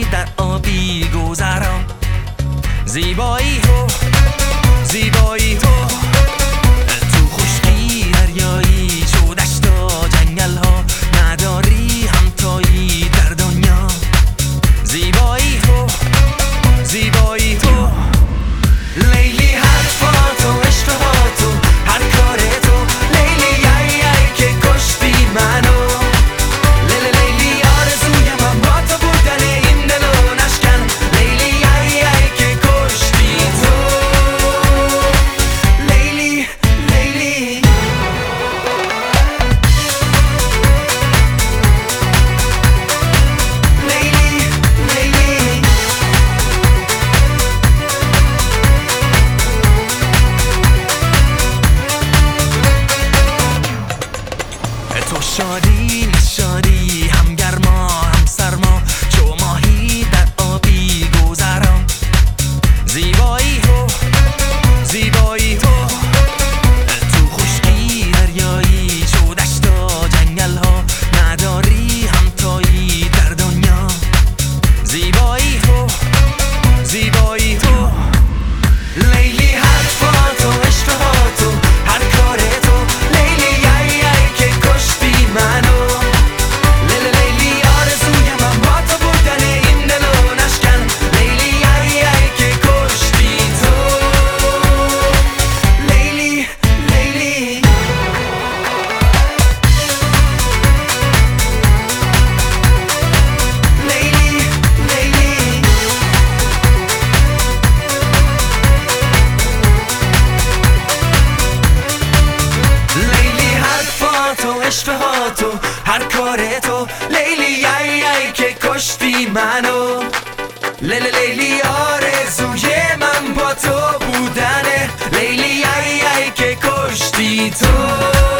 در آبی گذران، زیبایی تو، زیبایی تو، تو خشکی دریایی، چو دشتا جنگل ها، نداری همتایی در دنیا. زیبایی تو، زیبایی تو، لیلی حرفاتو، عشقهاتو، هر کار تو، لیلی ای ای که کشتی منو. لیلی آرزوی من با تو بودن این دلو نشکن، لیلی ای ای که کشتی تو. لیلی لیلی تو شادی نشادی، هم گرما هم سرما، چو ماهی در آبی گذران. زیبایی تو، زیبایی تو، تو خشکی دریایی، چو دشتا جنگل ها، نداری همتایی در دنیا. زیبایی تو، زیبایی تو، لیلی حرفاتو، عشقهاتو، هر کار تو، لیلی ای ای که کشتی منو. لیلی آرزوی من با تو بودن این دلو نشکن، لیلی ای ای که کشتی تو. لیلی لیلی لیلی لیلی لیلی حرفاتو، عشقهاتو، هر کار تو، لیلی ای ای که کشتی منو. لیلی آرزوی من با تو بودنه، لیلی ای ای که کشتی تو.